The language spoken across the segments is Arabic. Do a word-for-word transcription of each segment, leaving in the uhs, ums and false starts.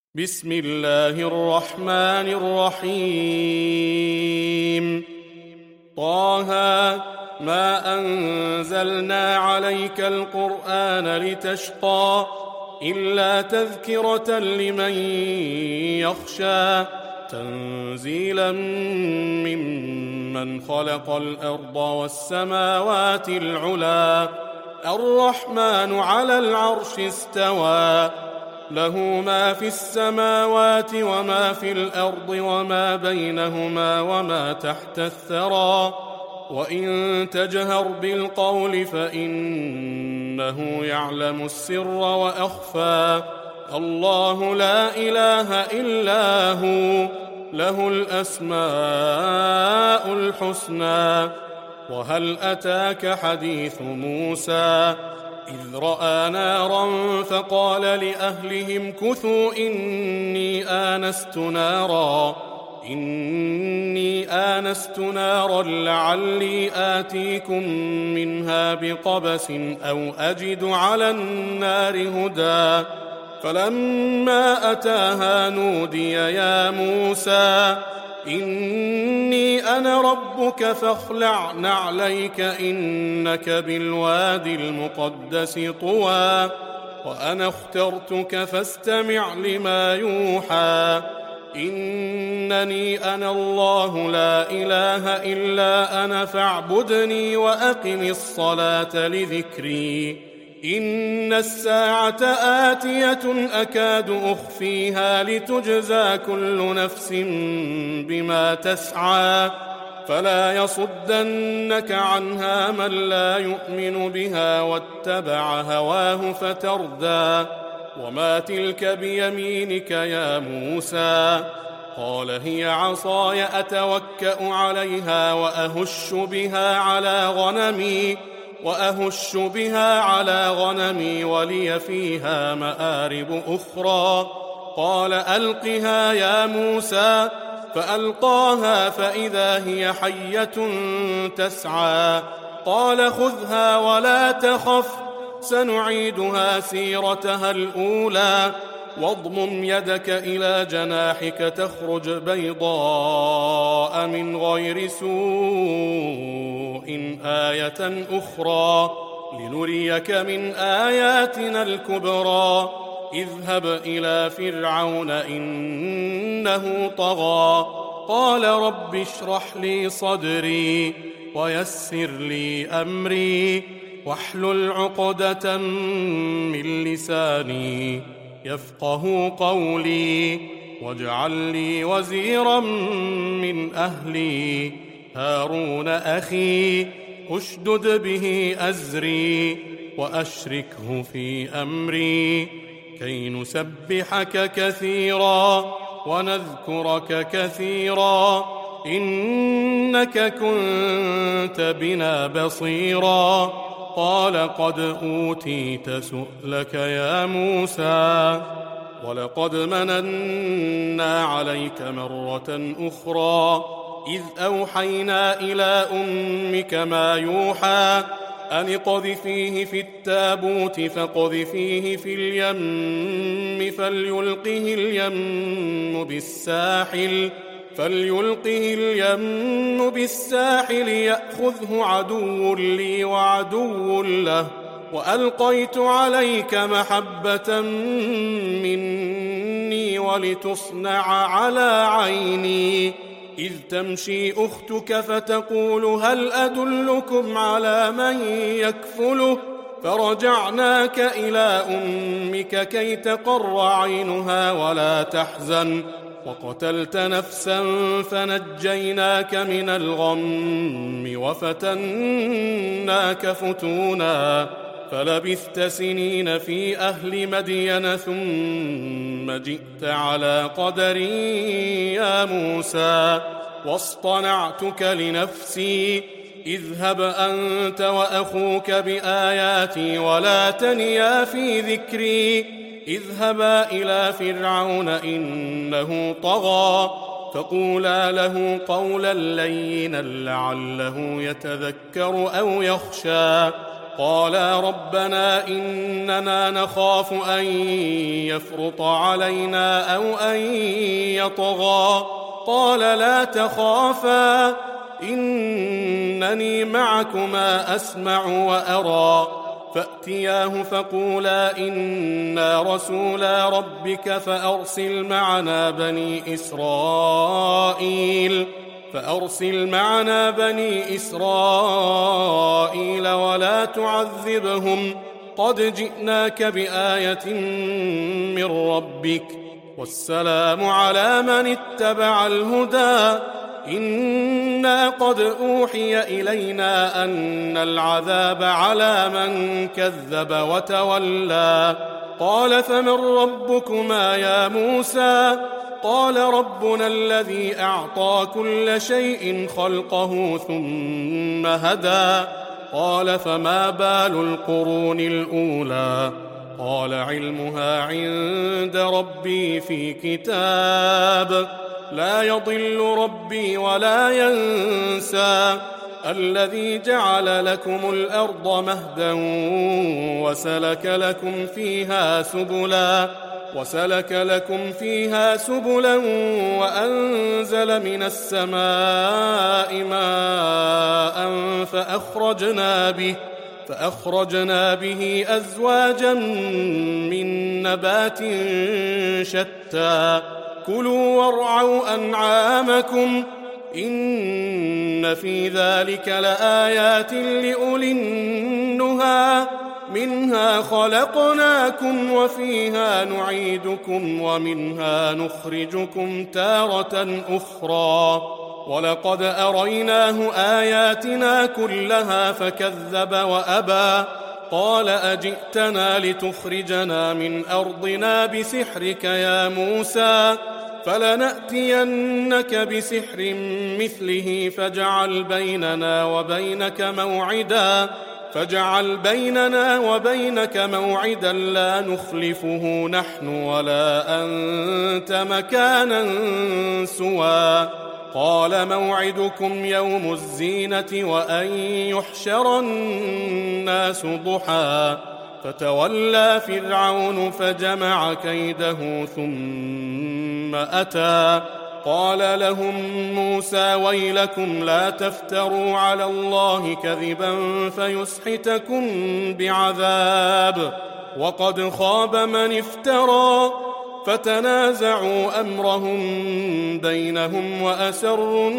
بسم الله الرحمن الرحيم. طه ما أنزلنا عليك القرآن لتشقى إلا تذكرة لمن يخشى تنزيلا ممن خلق الأرض والسماوات العلى الرحمن على العرش استوى له ما في السماوات وما في الأرض وما بينهما وما تحت الثرى وإن تجهر بالقول فإنه يعلم السر وأخفى الله لا إله إلا هو له الأسماء الحسنى. وهل أتاك حديث موسى إذ رأى نارا فقال لأهلهم كثوا إني آنست نارا إني آنست نارا لعلي آتيكم منها بقبس أو أجد على النار هدى فلما أتاها نودي يا موسى إني أنا ربك فاخلع نعليك إنك بالوادي المقدس طوى وأنا اخترتك فاستمع لما يوحى إنني أنا الله لا إله إلا أنا فاعبدني وأقم الصلاة لذكري إن الساعة آتية أكاد أخفيها لتجزى كل نفس بما تسعى فلا يصدنك عنها من لا يؤمن بها واتبع هواه فتردى وما تلك بيمينك يا موسى قال هي عصاي أتوكأ عليها وأهش بها على غنمي وأهش بها على غنمي ولي فيها مآرب أخرى قال ألقها يا موسى فألقاها فإذا هي حية تسعى قال خذها ولا تخف سنعيدها سيرتها الأولى واضمم يدك إلى جناحك تخرج بيضاء من غير سوء آية أخرى لنريك من آياتنا الكبرى اذهب إلى فرعون إنه طغى قال رب اشرح لي صدري ويسر لي أمري واحلل عقدة من لساني يفقه قولي واجعل لي وزيرا من أهلي هارون أخي أشدد به أزري وأشركه في أمري كي نسبحك كثيرا ونذكرك كثيرا إنك كنت بنا بصيرا قال قد أوتيت سؤلك يا موسى ولقد مننا عليك مرة أخرى إذ أوحينا إلى أمك ما يوحى أن اقذفيه في التابوت فاقذفيه في اليم فليلقه اليم بالساحل فليلقه اليم بالساحل يأخذه عدو لي وعدو له وألقيت عليك محبة مني ولتصنع على عيني إذ تمشي أختك فتقول هل أدلكم على من يكفله فرجعناك إلى أمك كي تقر عينها ولا تحزن وقتلت نفسا فنجيناك من الغم وفتناك فتونا فلبثت سنين في أهل مدين ثم جئت على قدري يا موسى واصطنعتك لنفسي اذهب أنت وأخوك بآياتي ولا تنيا في ذكري اذهبا إلى فرعون إنه طغى فقولا له قولا لينا لعله يتذكر أو يخشى قالا ربنا إننا نخاف أن يفرط علينا أو أن يطغى قال لا تخافا إنني معكما أسمع وأرى فأتياه فقولا إنا رسولا ربك فأرسل معنا بني إسرائيل فأرسل معنا بني إسرائيل ولا تعذبهم قد جئناك بآية من ربك والسلام على من اتبع الهدى إنا قد أوحي إلينا أن العذاب على من كذب وتولى قال فمن ربكما يا موسى قال ربنا الذي أعطى كل شيء خلقه ثم هدى قال فما بال القرون الأولى قال علمها عند ربي في كتاب لا يضل ربي ولا ينسى الذي جعل لكم الأرض مهدا وسلك لكم فيها سبلا وسلك لكم فيها سبلا وأنزل من السماء ماء فأخرجنا به فأخرجنا به أزواجا من نبات شتى كلوا وارعوا أنعامكم إن في ذلك لآيات لأولي النهى منها خلقناكم وفيها نعيدكم ومنها نخرجكم تارة أخرى ولقد أريناه آياتنا كلها فكذب وأبى قال أجئتنا لتخرجنا من أرضنا بسحرك يا موسى فلنأتينك بسحر مثله فاجعل بيننا وبينك موعدا فاجعل بيننا وبينك موعدا لا نخلفه نحن ولا أنت مكانا سوى قال موعدكم يوم الزينة وأن يحشر الناس ضحى فتولى فرعون فجمع كيده ثم أتى قال لهم موسى ويلكم لا تفتروا على الله كذبا فيسحتكم بعذاب وقد خاب من افترى فتنازعوا أمرهم بينهم وأسروا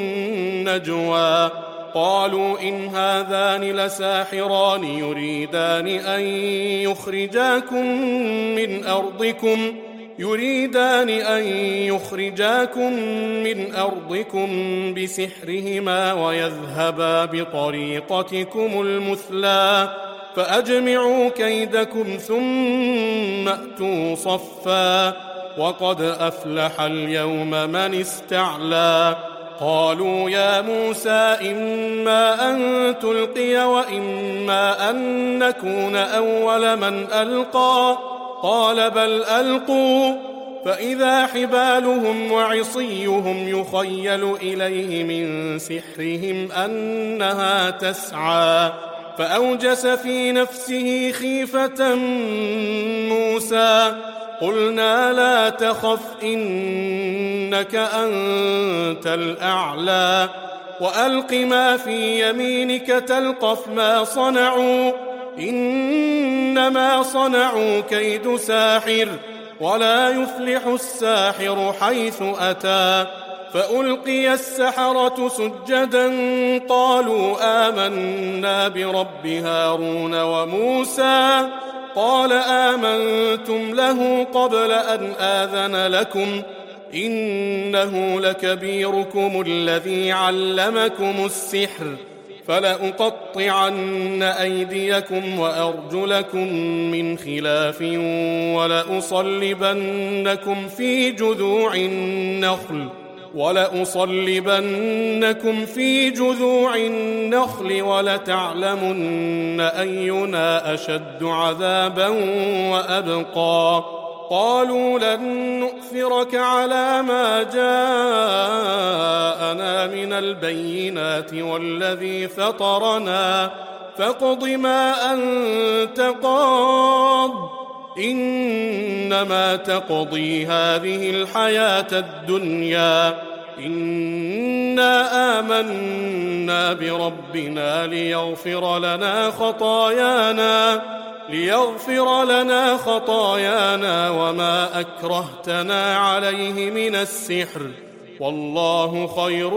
النجوى قالوا إن هذان لساحران يريدان أن يخرجاكم من أرضكم يريدان أن يخرجاكم من أرضكم بسحرهما ويذهبا بطريقتكم المثلى فأجمعوا كيدكم ثم أتوا صفا وقد أفلح اليوم من استعلى قالوا يا موسى إما أن تلقي وإما أن نكون أول من ألقى قال بل ألقوا فإذا حبالهم وعصيهم يخيل إليه من سحرهم أنها تسعى فأوجس في نفسه خيفة موسى قلنا لا تخف إنك أنت الأعلى وألق ما في يمينك تلقف ما صنعوا إنما صنعوا كيد ساحر ولا يفلح الساحر حيث أتى فألقي السحرة سجدا قالوا آمنا برب هارون وموسى قال آمنتم له قبل أن آذن لكم إنه لكبيركم الذي علمكم السحر فلأقطعن أيديكم وأرجلكم من خلاف ولأصلبنكم في جذوع النخل ولأصلبنكم في جذوع النخل ولتعلمن أينا أشد عذابا وأبقى قالوا لن نؤثرك على ما جاءنا من البينات والذي فطرنا فاقض ما أنت قاض إنما تقضي هذه الحياة الدنيا إنا آمنا بربنا ليغفر لنا خطايانا ليغفر لنا خطايانا وما أكرهتنا عليه من السحر والله خير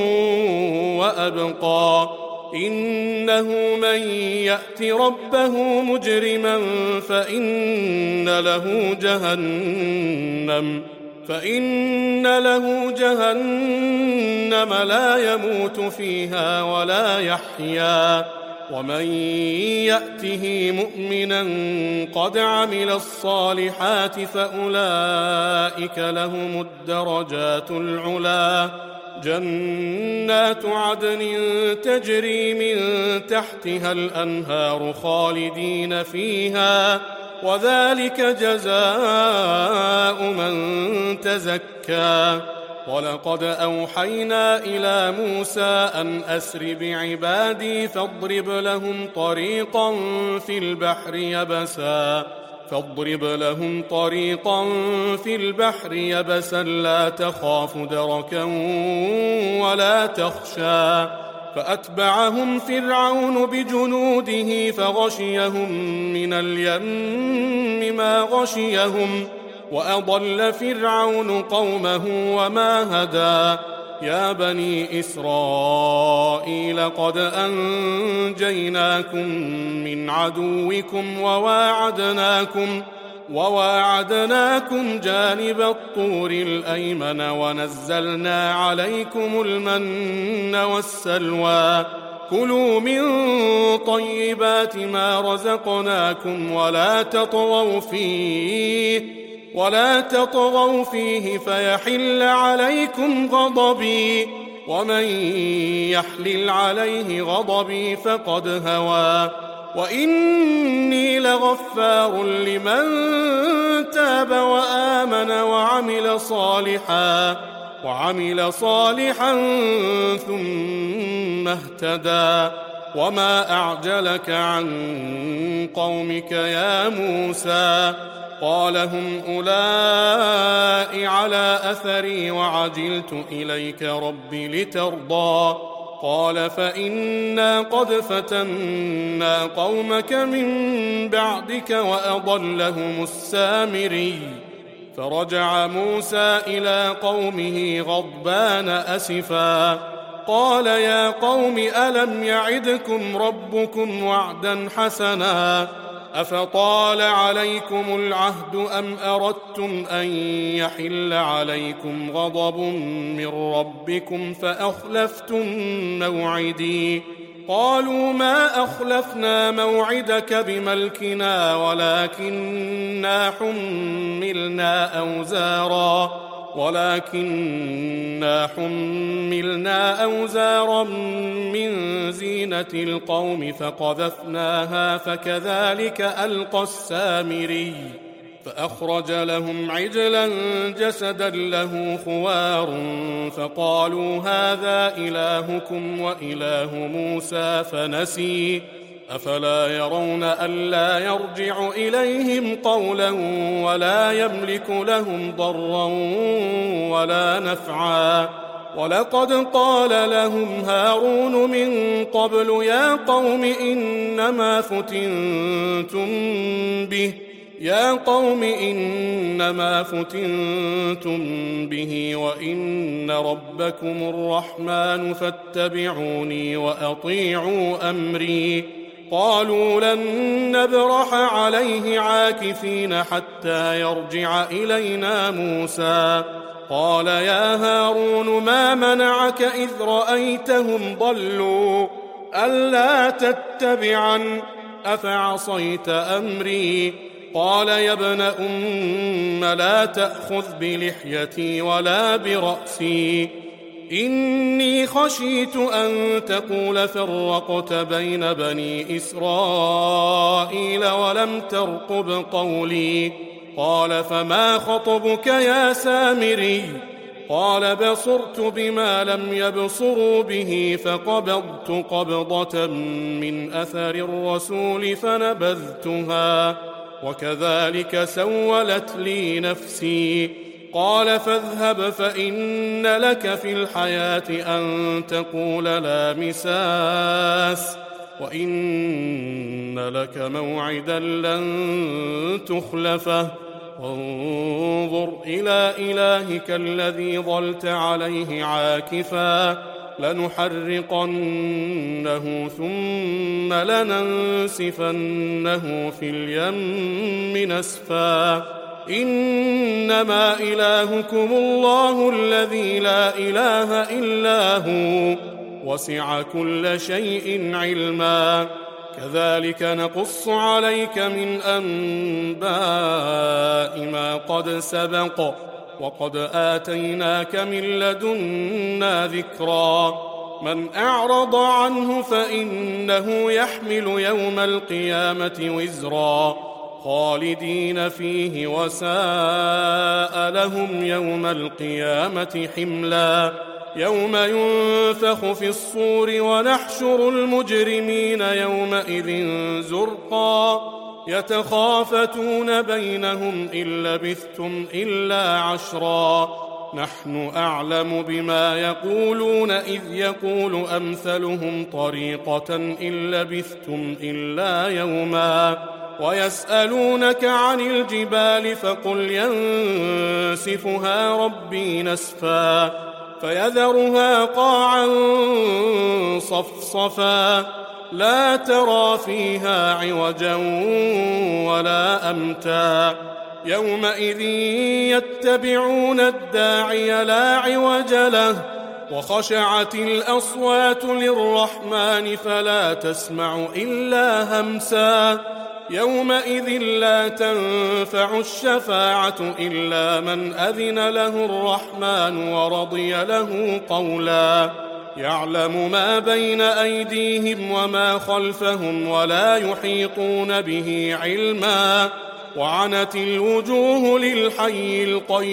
وأبقى إنه من يأت ربه مجرما فإن له جهنم فإن له جهنم لا يموت فيها ولا يحيا ومن يأته مؤمنا قد عمل الصالحات فأولئك لهم الدرجات العلى جنات عدن تجري من تحتها الأنهار خالدين فيها وذلك جزاء من تزكى ولقد أوحينا إلى موسى أن أسر بعبادي فاضرب لهم طريقا في البحر يبسا فاضرب لهم طريقا في البحر يبسا لا تخاف دركا ولا تخشى فأتبعهم فرعون بجنوده فغشيهم من اليم ما غشيهم وأضل فرعون قومه وما هدى يا بني إسرائيل قد أنجيناكم من عدوكم وواعدناكم وواعدناكم جانب الطور الأيمن ونزلنا عليكم المن والسلوى كلوا من طيبات ما رزقناكم ولا تطغوا فيه ولا تطغوا فيه فيحل عليكم غضبي ومن يحلل عليه غضبي فقد هوى وإني لغفار لمن تاب وآمن وعمل صالحا وعمل صالحا ثم اهتدى وما أعجلك عن قومك يا موسى قال هم أولئك على أثري وعجلت إليك رب لترضى قال فإنا قد فتنا قومك من بعدك وأضلهم السامري فرجع موسى إلى قومه غضبان أسفا قال يا قوم ألم يعدكم ربكم وعدا حسنا أفطال عليكم العهد أم أردتم أن يحل عليكم غضب من ربكم فأخلفتم موعدي قالوا ما أخلفنا موعدك بملكنا ولكننا حملنا أوزارا ولكننا حملنا أوزارا من زينة القوم فقذفناها فكذلك ألقى السامري فأخرج لهم عجلا جسدا له خوار فقالوا هذا إلهكم وإله موسى فنسي أفلا يرون ألا يرجع إليهم قولا ولا يملك لهم ضرا ولا نفعا ولقد قال لهم هارون من قبل يا قوم إنما فتنتم به يا قوم إنما فتنتم به وإن ربكم الرحمن فاتبعوني وأطيعوا أمري قالوا لن نبرح عليه عاكفين حتى يرجع إلينا موسى قال يا هارون ما منعك إذ رأيتهم ضلوا ألا تتبعن أفعصيت أمري قال يا ابن أم لا تأخذ بلحيتي ولا برأسي إني خشيت أن تقول فرقت بين بني إسرائيل ولم ترقب قولي قال فما خطبك يا سامري قال بصرت بما لم يبصروا به فقبضت قبضة من أثر الرسول فنبذتها وكذلك سولت لي نفسي. قال فاذهب فإن لك في الحياة أن تقول لا مساس وإن لك موعدا لن تخلفه وانظر إلى إلهك الذي ظلت عليه عاكفا لنحرقنه ثم لننسفنه في اليم نسفا إنما إلهكم الله الذي لا إله إلا هو وسع كل شيء علما كذلك نقص عليك من أنباء ما قد سبق وقد آتيناك من لدنا ذكرا من أعرض عنه فإنه يحمل يوم القيامة وزرا خالدين فيه وساء لهم يوم القيامة حملا يوم ينفخ في الصور ونحشر المجرمين يومئذ زرقا يتخافتون بينهم إن لبثتم إلا عشرا نحن أعلم بما يقولون إذ يقول أمثلهم طريقة إن لبثتم إلا يوما ويسألونك عن الجبال فقل ينسفها ربي نسفا فيذرها قاعا صفصفا لا ترى فيها عوجا ولا أمتا يومئذ يتبعون الداعي لا عوج له وخشعت الأصوات للرحمن فلا تسمع إلا همسا يومئذ لا تنفع الشفاعة إلا من أذن له الرحمن ورضي له قولا يعلم ما بين أيديهم وما خلفهم ولا يحيطون به علما وعنت الوجوه للحي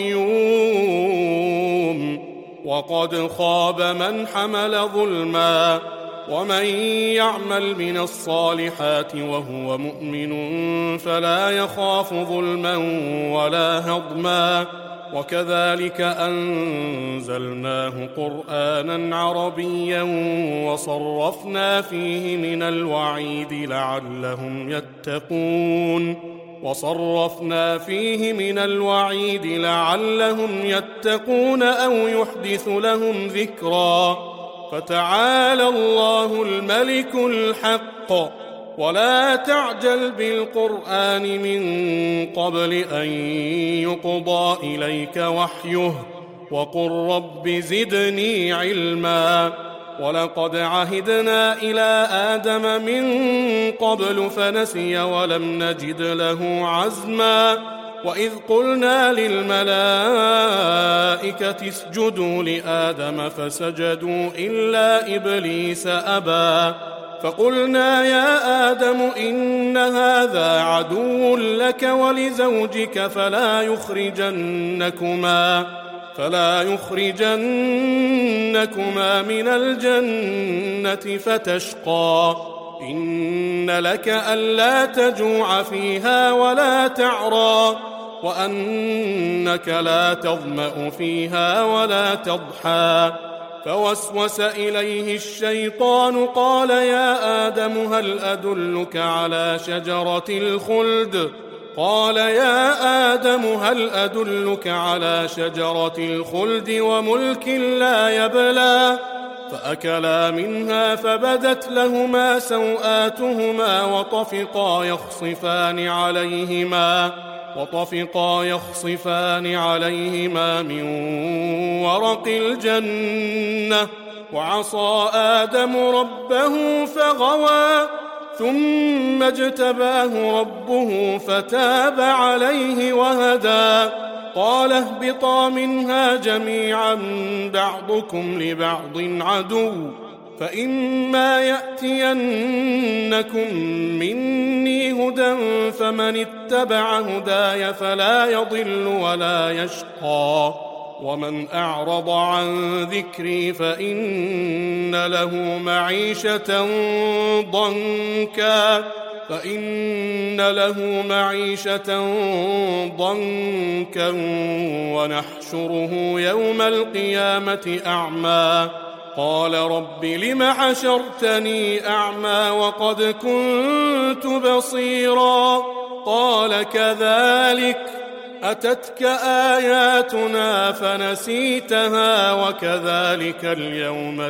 القيوم وقد خاب من حمل ظلما ومن يعمل من الصالحات وهو مؤمن فلا يخاف ظلما ولا هضما وكذلك أنزلناه قرآنا عربيا وصرفنا فيه من الوعيد لعلهم يتقون وصرفنا فيه من الوعيد لعلهم يتقون أو يحدث لهم ذكرا فتعالى الله الملك الحق ولا تعجل بالقرآن من قبل أن يقضى إليك وحيه وقل رب زدني علما ولقد عهدنا إلى آدم من قبل فنسي ولم نجد له عزما وإذ قلنا للملائكة اسجدوا لآدم فسجدوا إلا إبليس أبى فقلنا يا آدم إن هذا عدو لك ولزوجك فلا يخرجنكما فلا يخرجنكما من الجنة فتشقى إن لك ألا تجوع فيها ولا تعرى وأنك لا تظمأ فيها ولا تضحى فوسوس إليه الشيطان قال يا آدم هل أدلك على شجرة الخلد قال يا آدم هل أدلك على شجرة الخلد وملك لا يبلى فأكلا منها فبدت لهما سوآتهما وطفقا يخصفان عليهما وطفقا يخصفان عليهما من ورق الجنة وعصى آدم ربه فغوى ثم اجتباه ربه فتاب عليه وهدى قال اهبطا منها جميعا بعضكم لبعض عدو فإما يأتينكم مني هدى فمن اتبع هداي فلا يضل ولا يشقى ومن أعرض عن ذكري فإن له معيشة ضنكا فإن له معيشة ضنكا ونحشره يوم القيامة أعمى قال رب لم حشرتني أعمى وقد كنت بصيرا قال كذلك أتتك آياتنا فنسيتها وكذلك اليوم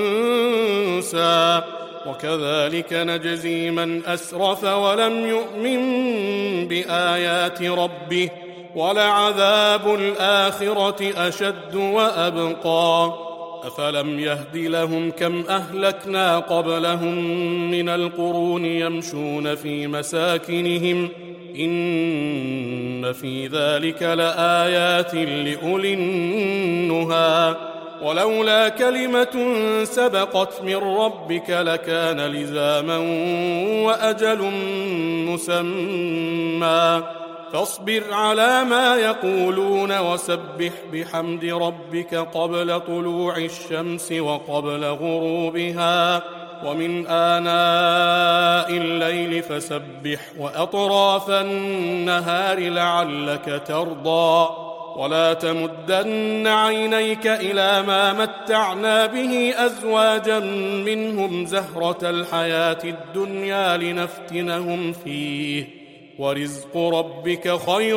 تنسى وكذلك نجزي من أسرف ولم يؤمن بآيات ربه ولعذاب الآخرة أشد وأبقى أفلم يهد لهم كم أهلكنا قبلهم من القرون يمشون في مساكنهم إن في ذلك لآيات لأولي النهى ولولا كلمة سبقت من ربك لكان لزاما وأجل مسمى فاصبر على ما يقولون وسبح بحمد ربك قبل طلوع الشمس وقبل غروبها ومن آناء الليل فسبح وأطراف النهار لعلك ترضى ولا تمدن عينيك إلى ما متعنا به أزواجا منهم زهرة الحياة الدنيا لنفتنهم فيه ورزق ربك خير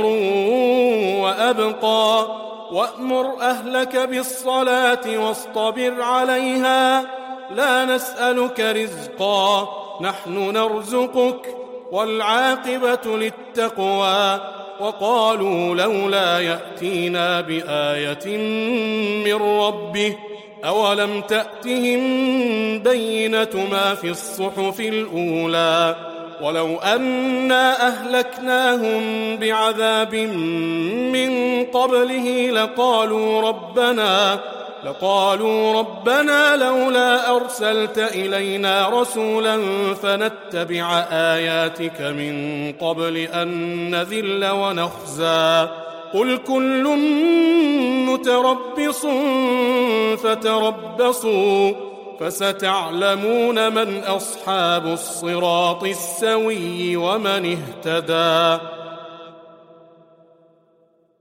وأبقى وأمر أهلك بالصلاة واصطبر عليها لا نسألك رزقا نحن نرزقك والعاقبة للتقوى وقالوا لولا يأتينا بآية من ربه أولم تأتهم بينة ما في الصحف الأولى ولو أنا أهلكناهم بعذاب من قبله لقالوا ربنا لقالوا ربنا لولا أرسلت إلينا رسولا فنتبع آياتك من قبل أن نذل ونخزى قل كل متربص فتربصوا فستعلمون من أصحاب الصراط السوي ومن اهتدى